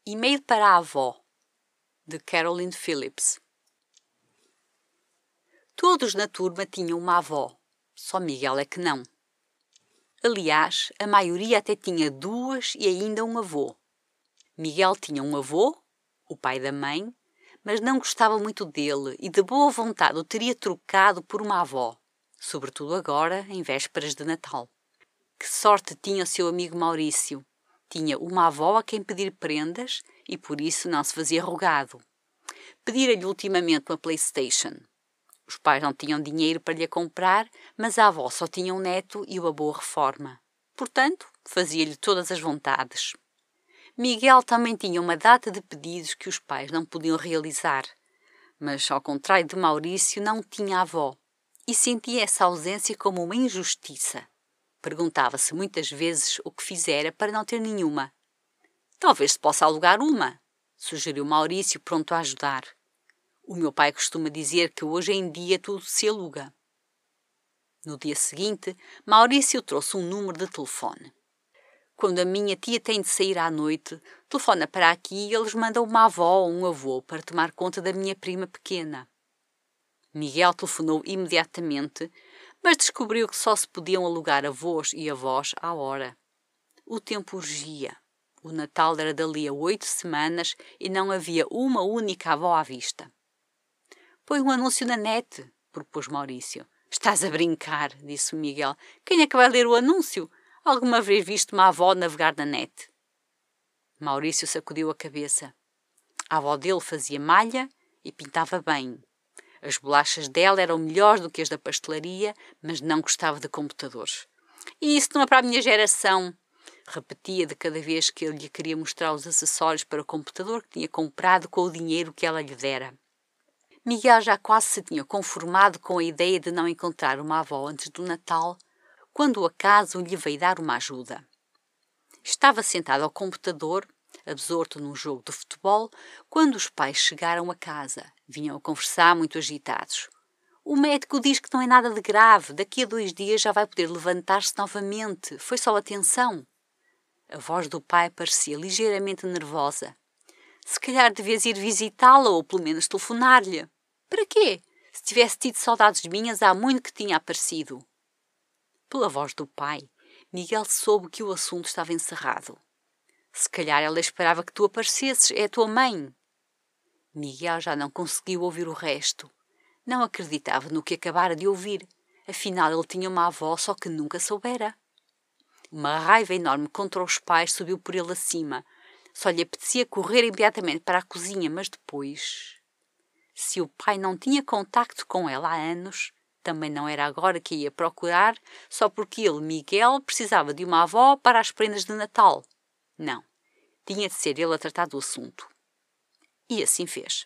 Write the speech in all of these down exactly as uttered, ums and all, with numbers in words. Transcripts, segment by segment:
E-mail para a avó, de Caroline Phillips. Todos na turma tinham uma avó, só Miguel é que não. Aliás, a maioria até tinha duas e ainda um avô. Miguel tinha um avô, o pai da mãe, mas não gostava muito dele e de boa vontade o teria trocado por uma avó, sobretudo agora, em vésperas de Natal. Que sorte tinha o seu amigo Maurício! Tinha uma avó a quem pedir prendas e por isso não se fazia rogado. Pedira-lhe ultimamente uma PlayStation. Os pais não tinham dinheiro para lhe comprar, mas a avó só tinha um neto e uma boa reforma. Portanto, fazia-lhe todas as vontades. Miguel também tinha uma data de pedidos que os pais não podiam realizar, mas, ao contrário de Maurício, não tinha avó e sentia essa ausência como uma injustiça. Perguntava-se muitas vezes o que fizera para não ter nenhuma. Talvez se possa alugar uma, sugeriu Maurício, pronto a ajudar. O meu pai costuma dizer que hoje em dia tudo se aluga. No dia seguinte, Maurício trouxe um número de telefone. Quando a minha tia tem de sair à noite, telefona para aqui e eles mandam uma avó ou um avô para tomar conta da minha prima pequena. Miguel telefonou imediatamente, mas descobriu que só se podiam alugar avós e avós à hora. O tempo urgia. O Natal era dali a oito semanas e não havia uma única avó à vista. Põe um anúncio na net, propôs Maurício. Estás a brincar, disse o Miguel. Quem é que vai ler o anúncio? Alguma vez viste uma avó navegar na net? Maurício sacudiu a cabeça. A avó dele fazia malha e pintava bem. As bolachas dela eram melhores do que as da pastelaria, mas não gostava de computadores. E isso não é para a minha geração, repetia de cada vez que ele lhe queria mostrar os acessórios para o computador que tinha comprado com o dinheiro que ela lhe dera. Miguel já quase se tinha conformado com a ideia de não encontrar uma avó antes do Natal, quando o acaso lhe veio dar uma ajuda. Estava sentado ao computador, absorto num jogo de futebol, quando os pais chegaram a casa. Vinham a conversar muito agitados. O médico diz que não é nada de grave. Daqui a dois dias já vai poder levantar-se novamente. Foi só a tensão. A voz do pai parecia ligeiramente nervosa. Se calhar devias ir visitá-la ou pelo menos telefonar-lhe. Para quê? Se tivesse tido saudades minhas, há muito que tinha aparecido. Pela voz do pai, Miguel soube que o assunto estava encerrado. Se calhar ela esperava que tu aparecesses. É a tua mãe. Miguel já não conseguiu ouvir o resto. Não acreditava no que acabara de ouvir. Afinal, ele tinha uma avó, só que nunca soubera. Uma raiva enorme contra os pais subiu por ele acima. Só lhe apetecia correr imediatamente para a cozinha, mas depois... Se o pai não tinha contacto com ela há anos, também não era agora que a ia procurar, só porque ele, Miguel, precisava de uma avó para as prendas de Natal. Não, tinha de ser ele a tratar do assunto. E assim fez.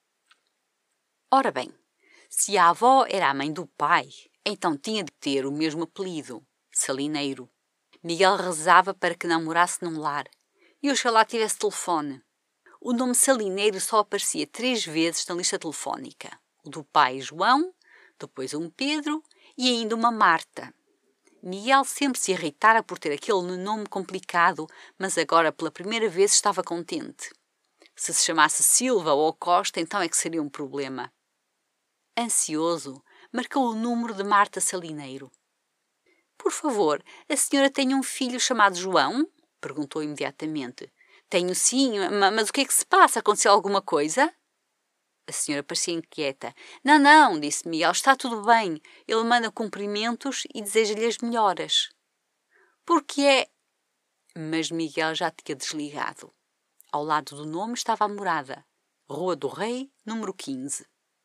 Ora bem, se a avó era a mãe do pai, então tinha de ter o mesmo apelido, Salineiro. Miguel rezava para que não morasse num lar, e oxalá tivesse telefone. O nome Salineiro só aparecia três vezes na lista telefónica. O do pai João, depois um Pedro e ainda uma Marta. Miguel sempre se irritara por ter aquele nome complicado, mas agora pela primeira vez estava contente. Se se chamasse Silva ou Costa, então é que seria um problema. Ansioso, marcou o número de Marta Salineiro. Por favor, a senhora tem um filho chamado João? Perguntou imediatamente. Tenho sim, mas o que é que se passa? Aconteceu alguma coisa? A senhora parecia inquieta. Não, não, disse Miguel, está tudo bem. Ele manda cumprimentos e deseja-lhe as melhoras. Porque é... Mas Miguel já tinha desligado. Ao lado do nome estava a morada. Rua do Rei, número quinze.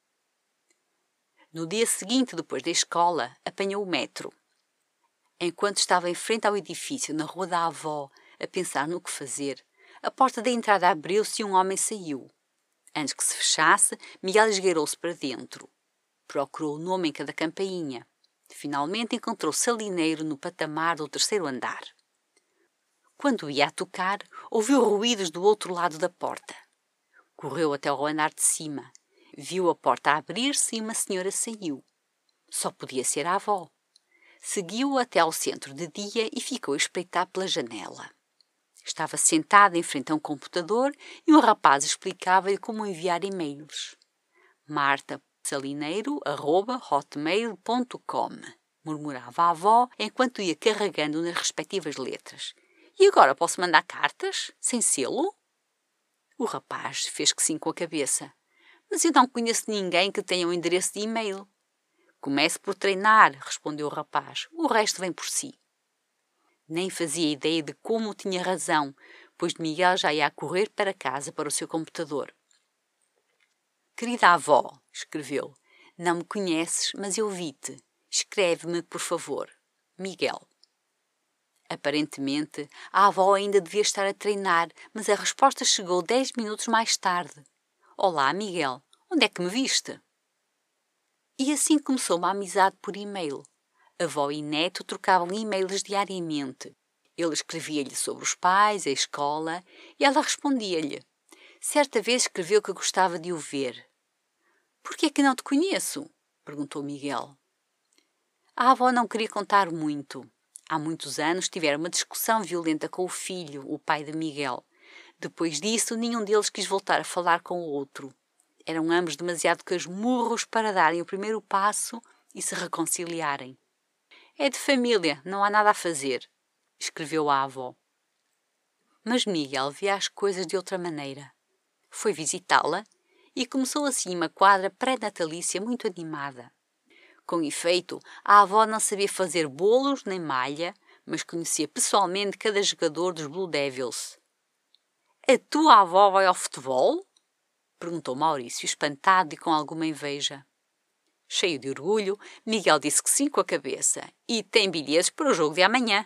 No dia seguinte, depois da escola, apanhou o metro. Enquanto estava em frente ao edifício, na Rua da Avó, a pensar no que fazer, a porta da entrada abriu-se e um homem saiu. Antes que se fechasse, Miguel esgueirou-se para dentro. Procurou o nome em cada campainha. Finalmente encontrou Salineiro no patamar do terceiro andar. Quando ia a tocar, ouviu ruídos do outro lado da porta. Correu até ao andar de cima. Viu a porta abrir-se e uma senhora saiu. Só podia ser a avó. Seguiu-o até ao centro de dia e ficou a espreitar pela janela. Estava sentada em frente a um computador e um rapaz explicava-lhe como enviar e-mails. marta salineiro arroba hotmail ponto com, murmurava a avó enquanto ia carregando nas respectivas letras. E agora posso mandar cartas? Sem selo? O rapaz fez que sim com a cabeça. Mas eu não conheço ninguém que tenha um endereço de e-mail. Comece por treinar, respondeu o rapaz. O resto vem por si. Nem fazia ideia de como tinha razão, pois Miguel já ia a correr para casa para o seu computador. Querida avó, escreveu, não me conheces, mas eu vi-te. Escreve-me, por favor. Miguel. Aparentemente, a avó ainda devia estar a treinar, mas a resposta chegou dez minutos mais tarde. Olá, Miguel. Onde é que me viste? E assim começou uma amizade por e-mail. A avó e neto trocavam e-mails diariamente. Ele escrevia-lhe sobre os pais, a escola, e ela respondia-lhe. Certa vez escreveu que gostava de o ver. — Por que é que não te conheço? Perguntou Miguel. A avó não queria contar muito. Há muitos anos tiveram uma discussão violenta com o filho, o pai de Miguel. Depois disso, nenhum deles quis voltar a falar com o outro. Eram ambos demasiado casmurros para darem o primeiro passo e se reconciliarem. É de família, não há nada a fazer, escreveu a avó. Mas Miguel via as coisas de outra maneira. Foi visitá-la e começou assim uma quadra pré-natalícia muito animada. Com efeito, a avó não sabia fazer bolos nem malha, mas conhecia pessoalmente cada jogador dos Blue Devils. — A tua avó vai ao futebol? Perguntou Maurício, espantado e com alguma inveja. Cheio de orgulho, Miguel disse que sim com a cabeça e tem bilhetes para o jogo de amanhã.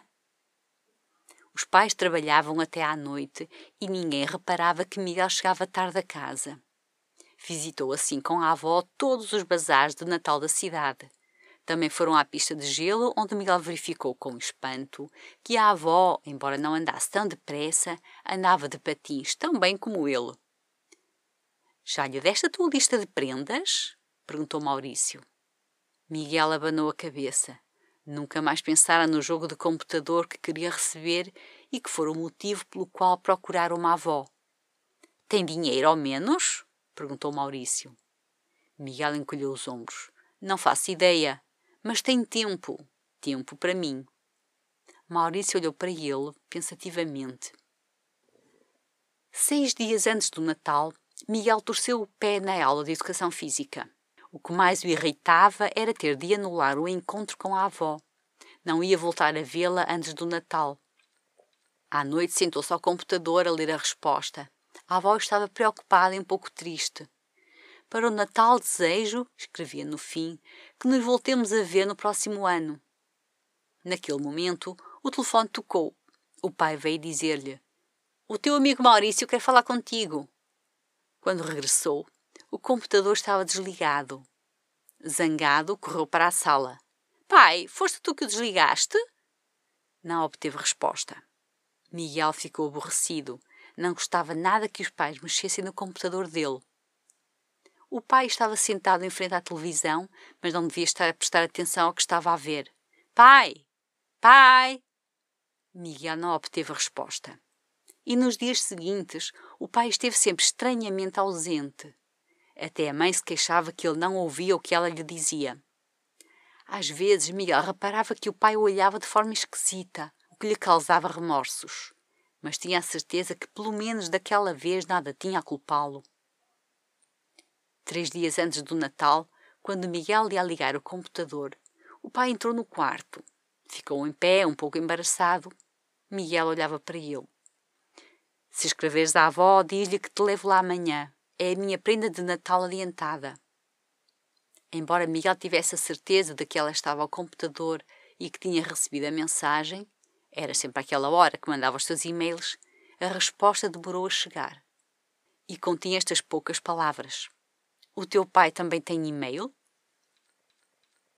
Os pais trabalhavam até à noite e ninguém reparava que Miguel chegava tarde a casa. Visitou assim com a avó todos os bazares de Natal da cidade. Também foram à pista de gelo, onde Miguel verificou com espanto que a avó, embora não andasse tão depressa, andava de patins tão bem como ele. — Já lhe deste a tua lista de prendas? Perguntou Maurício. Miguel abanou a cabeça. Nunca mais pensara no jogo de computador que queria receber e que fora o motivo pelo qual procurara uma avó. — Tem dinheiro ao menos? Perguntou Maurício. Miguel encolheu os ombros. — Não faço ideia, mas tem tempo. Tempo para mim. Maurício olhou para ele pensativamente. Seis dias antes do Natal, Miguel torceu o pé na aula de educação física. O que mais o irritava era ter de anular o encontro com a avó. Não ia voltar a vê-la antes do Natal. À noite sentou-se ao computador a ler a resposta. A avó estava preocupada e um pouco triste. — Para o Natal desejo, escrevia no fim, que nos voltemos a ver no próximo ano. Naquele momento, o telefone tocou. O pai veio dizer-lhe: — O teu amigo Maurício quer falar contigo. Quando regressou, o computador estava desligado. Zangado, correu para a sala. — Pai, foste tu que o desligaste? Não obteve resposta. Miguel ficou aborrecido. Não gostava nada que os pais mexessem no computador dele. O pai estava sentado em frente à televisão, mas não devia estar a prestar atenção ao que estava a ver. — Pai! Pai! Miguel não obteve resposta. E nos dias seguintes, o pai esteve sempre estranhamente ausente. Até a mãe se queixava que ele não ouvia o que ela lhe dizia. Às vezes, Miguel reparava que o pai o olhava de forma esquisita, o que lhe causava remorsos. Mas tinha a certeza que, pelo menos daquela vez, nada tinha a culpá-lo. Três dias antes do Natal, quando Miguel ia ligar o computador, o pai entrou no quarto. Ficou em pé, um pouco embaraçado. Miguel olhava para ele. — Se escreveres à avó, diz-lhe que te levo lá amanhã. É a minha prenda de Natal adiantada. Embora Miguel tivesse a certeza de que ela estava ao computador e que tinha recebido a mensagem, era sempre àquela hora que mandava os seus e-mails, a resposta demorou a chegar. E continha estas poucas palavras. — O teu pai também tem e-mail?